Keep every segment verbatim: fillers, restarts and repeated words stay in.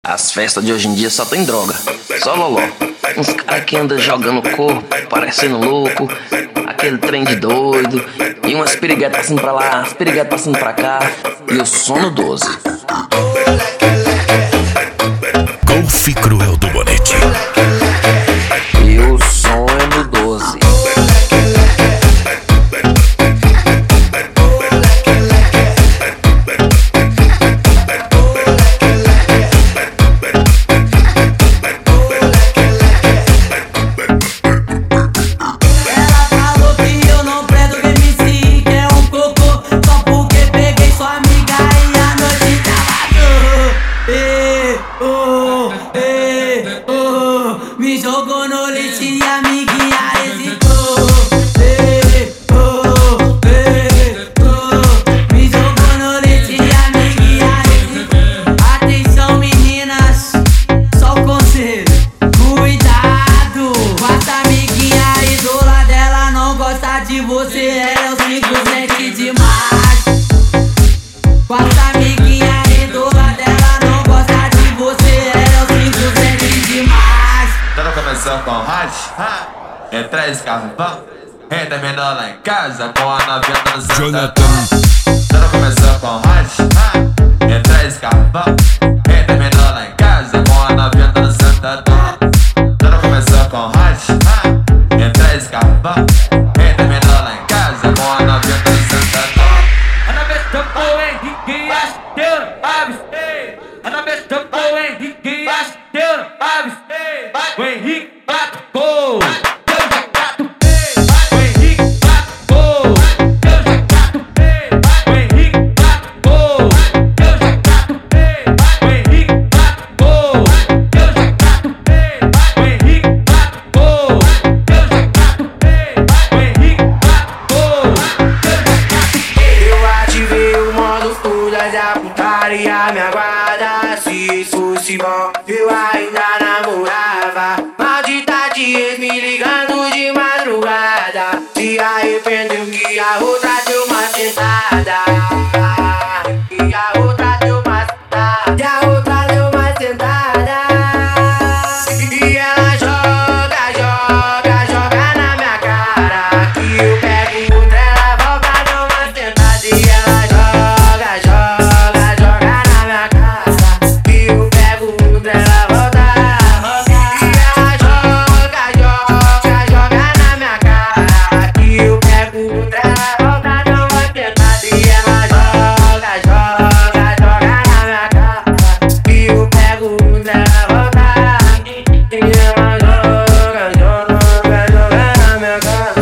As festas de hoje em dia só tem droga, só loló. Uns caras que andam jogando corpo, parecendo louco, aquele trem de doido, e umas piriguetas passando pra lá, as piriguetas passando pra cá, e o sono doze. Golfe Cruel do Bonete. E o som é no doze. Me jogou no leite e a amiguinha hesitou. Ei, oh, ei, oh. Me jogou no leite e a amiguinha hesitou. Atenção meninas, só o conselho, cuidado com essa amiguinha, a idola dela não gosta de você, ela é o simplesmente demais. Com essa amiguinha, a idola dela não gosta de você, ela é o simplesmente demais. Tudo começou com rádio, entra esse carvão, renda menor lá em casa com a novinha no Santa. Tudo começou com rádio, entra esse carvão, renda menor lá em casa com a novinha no Santa. Tudo começou com rádio, entra esse carvão, renda menor lá em casa com a novinha no Santa. Ana Besta Boa Henrique Asteiro, avistei. Ana Besta Boa Henrique Asteiro, avistei. O Henrique bateu, eu já catupei. O Henrique bateu, eu já catupei. O Henrique bateu, eu já catupei. O Henrique bateu, eu já catupei. O Henrique bateu, eu já catupei. O Henrique bateu, eu já catupei. Eu ativei o modo fúria da putaria, me aguarda. Se fosse bom, eu ainda namorava. Maldita de ex me ligando de madrugada. Se arrependeu que a outra deu uma sentada. E a outra deu uma sentada. E a outra deu uma sentada. E ela joga, joga, joga na minha cara. Que eu pego outra, ela volta, deu uma sentada. E ela joga, joga, joga na minha cara. Que eu pego outra, ela volta. E ela joga, joga, joga na minha cara. Que eu pego outra, ela volta, deu uma sentada. E ela joga, joga, joga na minha cara. Que eu pego outra, ela volta. E ela joga, joga, joga na minha cara.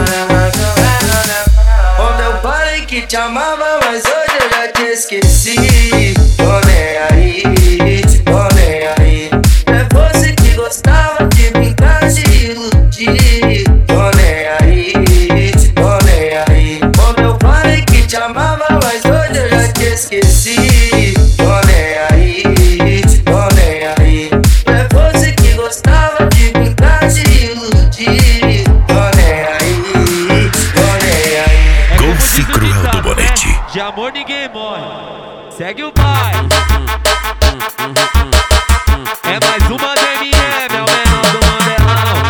Ontem eu falei que te amava, mas hoje eu já te esqueci. Tô nem aí, tô nem aí. É você que gostava de brincar, de iludir. Tô nem aí, tô nem aí. Ontem eu falei que te amava, mas hoje eu já te esqueci. Tô nem aí, tô nem aí. É você que gostava de brincar, de iludir. Tô nem aí, tô nem aí. Golfe Cruel do Bonete. De amor ninguém morre. Segue o baile. É mais uma do M M, é o menor do Mandelão.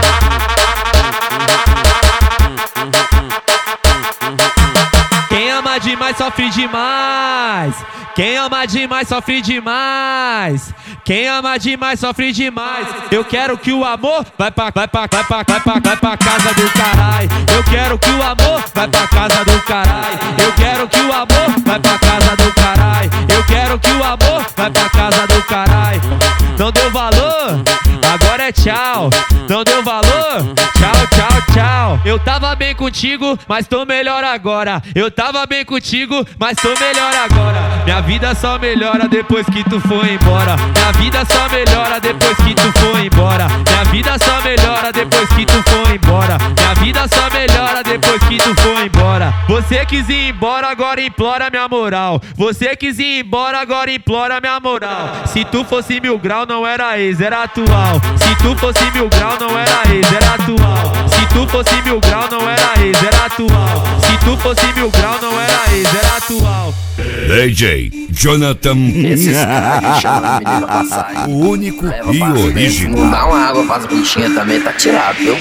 Quem ama demais sofre demais. Quem ama demais sofre demais. Quem ama demais sofre demais. Eu quero que o amor vai pra, vai pra, vai pra, vai pra, vai pra casa do caralho. Eu quero que o amor vai pra casa do caralho. Eu quero que o amor vai pra casa do caralho. Eu quero que o amor vai pra casa do caralho. Não deu valor? Agora é tchau. Não deu valor? Tchau, tchau, tchau. Eu tava bem contigo, mas tô melhor agora. Eu tava bem contigo, mas tô melhor agora. Minha vida só melhora depois que tu for embora. Minha vida só melhora depois que tu for embora. Minha vida só melhora depois que tu for embora. Minha vida só melhora depois que tu for embora. Você quis ir embora, agora implora minha moral. Você quis ir embora, agora implora minha moral. Se tu fosse mil grau, não era ex, era atual. Se tu fosse mil grau, não era ex, era atual. Se Se tu fosse mil grau não era ex, era atual. Se tu fosse mil grau não era ex, era atual. D J Jonathan, Esses caras aí chamam o menino pra sair. o único Leva e pra frente. original. Não dá uma água pras bichinhas também, tá tirado, viu?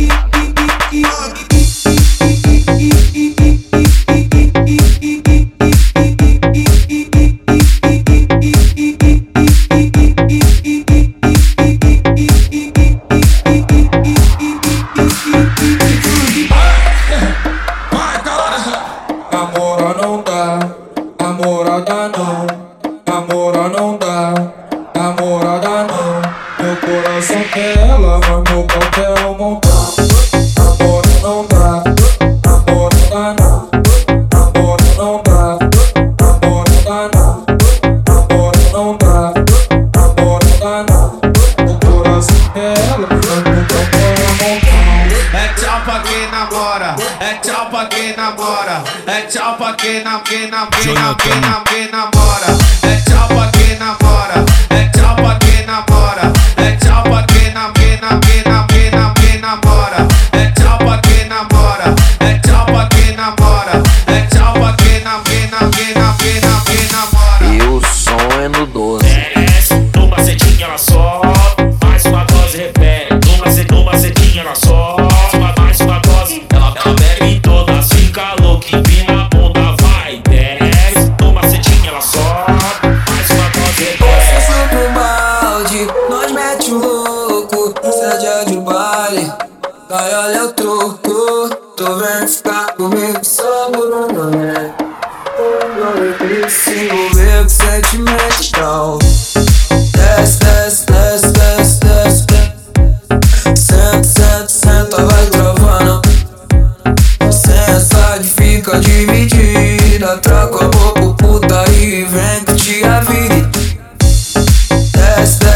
Namorar não dá, namorada não. Namorar não dá, namorada não. Meu coração quer ela, mas meu pau quer um montão. Namorar não dá, namorada não. Namorar não dá, namorada não. Namorar não dá, namorada não. Meu coração quer ela, mas meu pau quer um montão. É tchau pra quem namora, é tchau pra quem namora, é tchau pra quem nam, quem nam, quem nam, quem nam, quem namora, é tchau pra quem namora, é tchau pra quem namora, é tchau pra quem nam, quem nam, quem nam, quem nam, quem namora, é tchau pra quem namora, é tchau pra quem namora, é tchau pra quem nam, quem nam, quem nam, quem nam, quem namora. E o som é no doze. Desce, no macetinho ela sobe, mais uma dose repete. No macet, no macetinho ela sobe, mais uma dose. Ela, ela bebe todas, fica louca, empina a bunda, vai. Desce, no macetinho ela sobe, mais uma dose repete. Acesso pro balde, nós mete o louco. Sede de baile, vai olha o troco. Tô vendo ficar comigo só por um momento. Se envolver com sentimento, então desce, desce, desce, desce, desce. Senta, senta, senta, vai travando. Sensa de fica dividida. Troca a boca, puta e vem curtir a vida. Desce, desce.